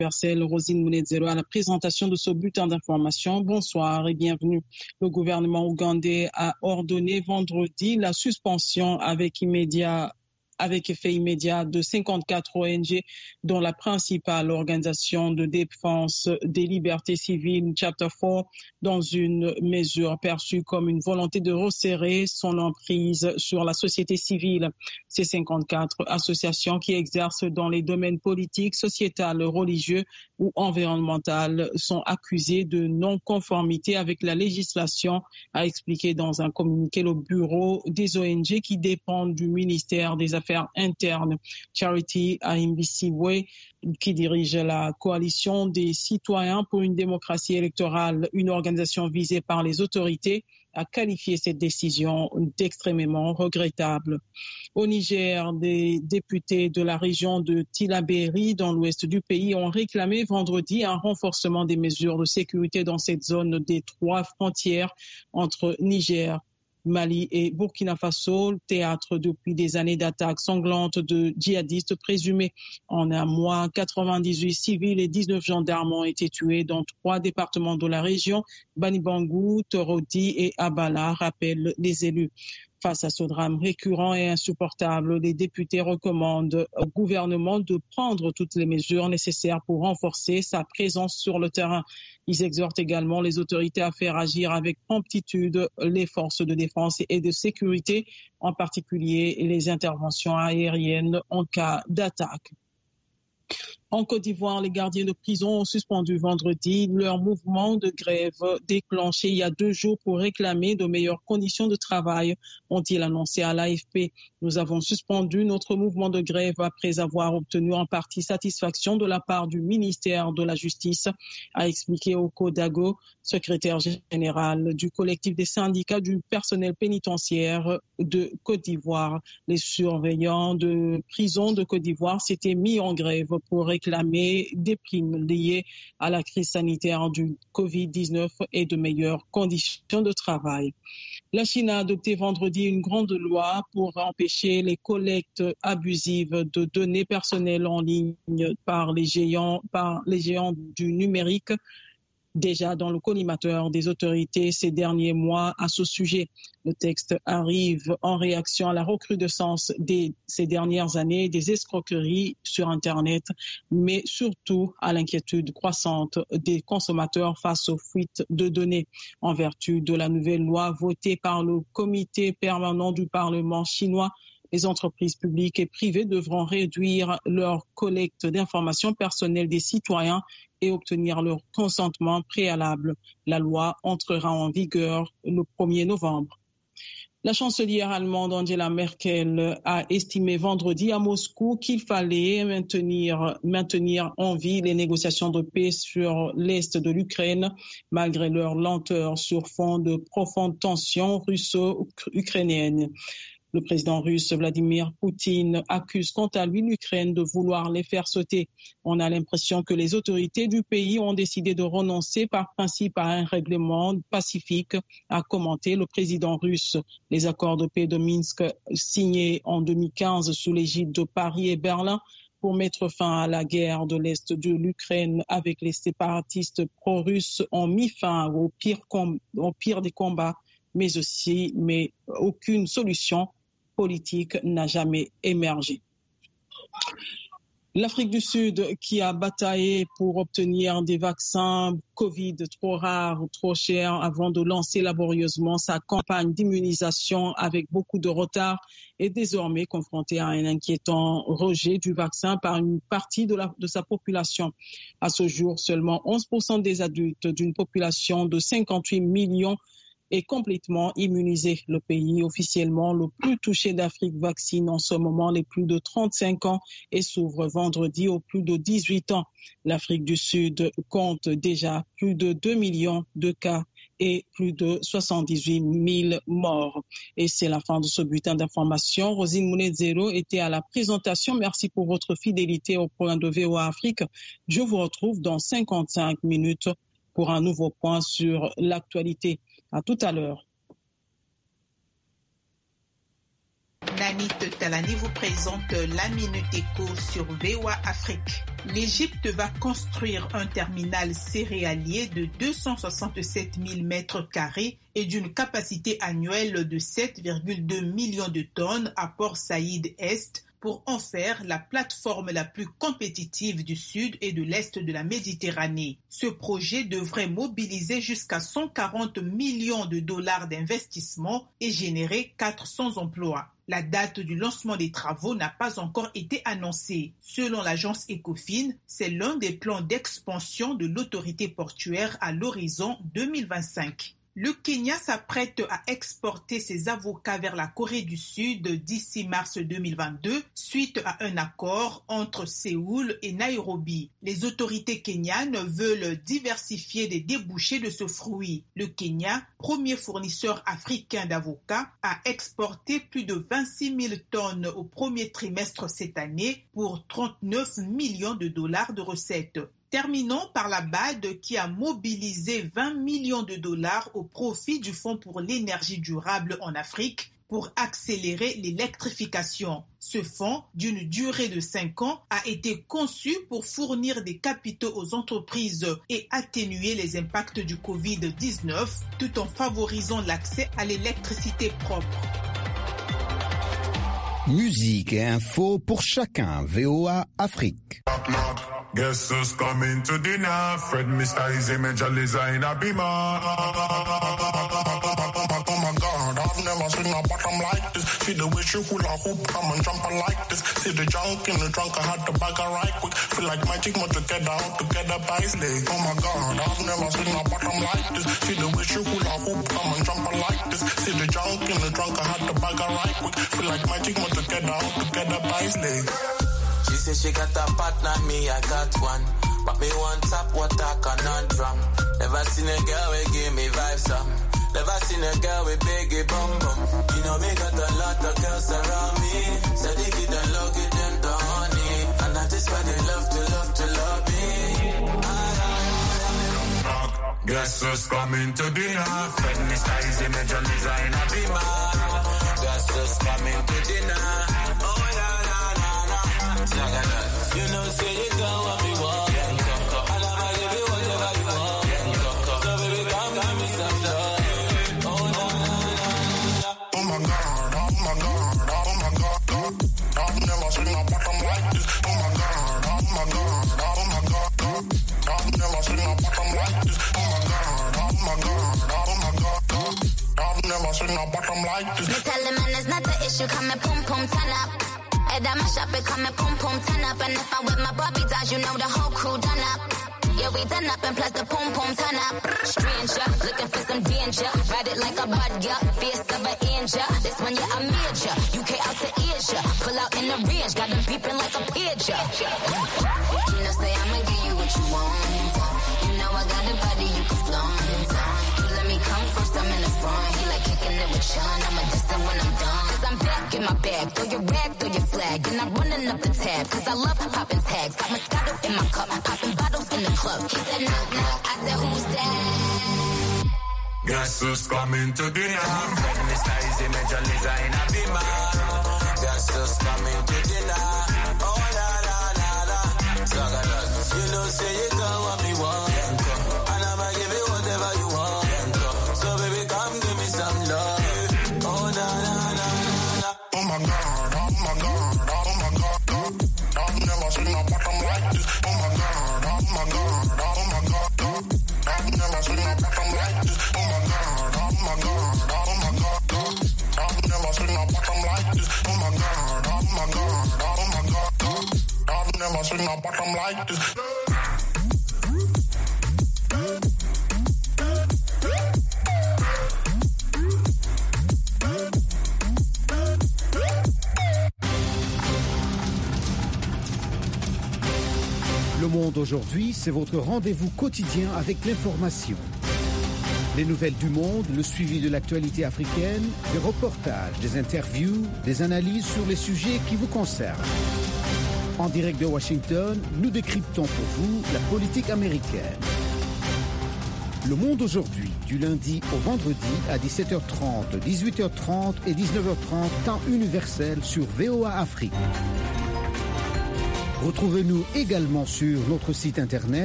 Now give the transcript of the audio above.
universelle, Rosine Munezero, à la présentation de ce bulletin d'information. Bonsoir et bienvenue. Le gouvernement ougandais a ordonné vendredi la suspension avec effet immédiat de 54 ONG, dont la principale organisation de défense des libertés civiles, Chapter 4, dans une mesure perçue comme une volonté de resserrer son emprise sur la société civile. Ces 54 associations qui exercent dans les domaines politiques, sociétal, religieux ou environnemental sont accusées de non-conformité avec la législation, a expliqué dans un communiqué le bureau des ONG qui dépendent du ministère des Affaires interne. Charity Ahimbisiwe, qui dirige la coalition des citoyens pour une démocratie électorale, une organisation visée par les autorités, a qualifié cette décision d'extrêmement regrettable. Au Niger, des députés de la région de Tillabéri, dans l'ouest du pays, ont réclamé vendredi un renforcement des mesures de sécurité dans cette zone des 3 frontières entre Niger, Mali et Burkina Faso, théâtre depuis des années d'attaques sanglantes de djihadistes présumés. En un mois, 98 civils et 19 gendarmes ont été tués dans 3 départements de la région, Banibangou, Torodi et Abala, rappellent les élus. Face à ce drame récurrent et insupportable, les députés recommandent au gouvernement de prendre toutes les mesures nécessaires pour renforcer sa présence sur le terrain. Ils exhortent également les autorités à faire agir avec promptitude les forces de défense et de sécurité, en particulier les interventions aériennes en cas d'attaque. En Côte d'Ivoire, les gardiens de prison ont suspendu vendredi leur mouvement de grève déclenché il y a 2 jours pour réclamer de meilleures conditions de travail, ont-ils annoncé à l'AFP. Nous avons suspendu notre mouvement de grève après avoir obtenu en partie satisfaction de la part du ministère de la Justice, a expliqué Oko Dago, secrétaire général du collectif des syndicats du personnel pénitentiaire de Côte d'Ivoire. Les surveillants de prison de Côte d'Ivoire s'étaient mis en grève pour réclamer des primes liées à la crise sanitaire du Covid-19 et de meilleures conditions de travail. La Chine a adopté vendredi une grande loi pour empêcher les collectes abusives de données personnelles en ligne par les géants du numérique, déjà dans le collimateur des autorités ces derniers mois à ce sujet. Le texte arrive en réaction à la recrudescence ces dernières années des escroqueries sur Internet, mais surtout à l'inquiétude croissante des consommateurs face aux fuites de données. En vertu de la nouvelle loi votée par le comité permanent du Parlement chinois, les entreprises publiques et privées devront réduire leur collecte d'informations personnelles des citoyens et obtenir leur consentement préalable. La loi entrera en vigueur le 1er novembre. La chancelière allemande Angela Merkel a estimé vendredi à Moscou qu'il fallait maintenir en vie les négociations de paix sur l'est de l'Ukraine, malgré leur lenteur sur fond de profondes tensions russo-ukrainiennes. Le président russe Vladimir Poutine accuse quant à lui l'Ukraine de vouloir les faire sauter. On a l'impression que les autorités du pays ont décidé de renoncer par principe à un règlement pacifique, a commenté le président russe. Les accords de paix de Minsk signés en 2015 sous l'égide de Paris et Berlin pour mettre fin à la guerre de l'Est de l'Ukraine avec les séparatistes pro-russes ont mis fin au pire des combats, mais aucune solution politique n'a jamais émergé. L'Afrique du Sud, qui a bataillé pour obtenir des vaccins Covid trop rares, trop chers, avant de lancer laborieusement sa campagne d'immunisation avec beaucoup de retard, est désormais confrontée à un inquiétant rejet du vaccin par une partie de sa population. À ce jour, seulement 11% des adultes d'une population de 58 millions est complètement immunisé. Le pays officiellement le plus touché d'Afrique vaccine en ce moment les plus de 35 ans et s'ouvre vendredi aux plus de 18 ans. L'Afrique du Sud compte déjà plus de 2 millions de cas et plus de 78 000 morts. Et c'est la fin de ce bulletin d'information. Rosine Munezero était à la présentation. Merci pour votre fidélité au programme de VOA Afrique. Je vous retrouve dans 55 minutes pour un nouveau point sur l'actualité. À tout à l'heure. Anit Talani vous présente la Minute Éco sur VOA Afrique. L'Égypte va construire un terminal céréalier de 267 000 mètres carrés et d'une capacité annuelle de 7,2 millions de tonnes à Port Saïd Est pour en faire la plateforme la plus compétitive du sud et de l'est de la Méditerranée. Ce projet devrait mobiliser jusqu'à 140 millions de dollars d'investissement et générer 400 emplois. La date du lancement des travaux n'a pas encore été annoncée. Selon l'agence Ecofin, c'est l'un des plans d'expansion de l'autorité portuaire à l'horizon 2025. Le Kenya s'apprête à exporter ses avocats vers la Corée du Sud d'ici mars 2022 suite à un accord entre Séoul et Nairobi. Les autorités kenyanes veulent diversifier les débouchés de ce fruit. Le Kenya, premier fournisseur africain d'avocats, a exporté plus de 26 000 tonnes au premier trimestre cette année pour 39 millions de dollars de recettes. Terminons par la BAD qui a mobilisé 20 millions de dollars au profit du Fonds pour l'énergie durable en Afrique pour accélérer l'électrification. Ce fonds, d'une durée de 5 ans, a été conçu pour fournir des capitaux aux entreprises et atténuer les impacts du Covid-19 tout en favorisant l'accès à l'électricité propre. Musique et info pour chacun. VOA Afrique. Guess who's coming to dinner? Fred Mr. Easy Major Liza in a beamer. Oh my God, I've never seen a bottom like this. See the way she hula hoop, come and jump like this. See the junk in the trunk, I had to bag her right quick. Feel like magic, more together, out together by slave. Oh my God, I've never seen a bottom like this. See the way she hula hoop, come and jump like this. See the junk in the trunk, I had to bag her right quick. Feel like magic, more together, out together by slave. She said she got a partner, me I got one. But me one tap water conundrum. Never seen a girl with give me vibes some. Never seen a girl with biggie bum bum. You know me got a lot of girls around me. So they give them love, give them the honey. And that is why they love me. Guess who's coming to dinner? Fred Mr. Easy Major Liza in a beamer. Guess who's coming to dinner? Oh you know, say you got what we want. And I'ma give you whatever you want. So baby, come give me some love. Oh no, oh my God, oh my God, oh my God. I've never seen a bottom like this. Oh my God, oh my God, oh my God. I've never seen a bottom like this. Oh my God, oh my God, oh my God. I've never seen a bottom like this. Me tell the man it's not the issue, come and pum pum turn up. Head on my shop, it come and pum pum turn up. And if I with my Barbie dolls, you know the whole crew done up. Yeah, we done up and plus the pum pum turn up. Stranger, looking for some danger. Ride it like a bud, yeah, fierce of an angel. This one, yeah, I made ya. UK out to Asia. Pull out in the range, got them beeping like a pigeon. You know, say I'ma give you what you want. You know I got a body you can flaunt. You let me come first, I'm in the front. He like kicking it with Sean, I'm a distant when I'm done. Cause I'm back in my bag, throw your rag, throw your flag. And I'm running up the tab, cause I love popping tags. Got Moscato in my cup, popping bottles in the club. He said knock knock, I said who's that? Guess who's coming to dinner? Fred Mr. Easy Major Liza in a beamer. Guess who's coming to dinner? Oh la la la la. You know say you got what me want. And I'ma give you whatever you want. So baby come give me some love. Oh na na na na. Oh my God, oh my God, oh my God. I've never seen a bottom like this. Oh my God, oh my God, oh my God. I've never seen a bottom like this. Oh my God, oh my God, oh my God. I've never seen a bottom like this. Oh my God, oh my God, oh my God. I've never seen a bottom like this. Le Monde aujourd'hui, c'est votre rendez-vous quotidien avec l'information. Les nouvelles du monde, le suivi de l'actualité africaine, des reportages, des interviews, des analyses sur les sujets qui vous concernent. En direct de Washington, nous décryptons pour vous la politique américaine. Le Monde aujourd'hui, du lundi au vendredi à 17h30, 18h30 et 19h30, temps universel sur VOA Afrique. Retrouvez-nous également sur notre site internet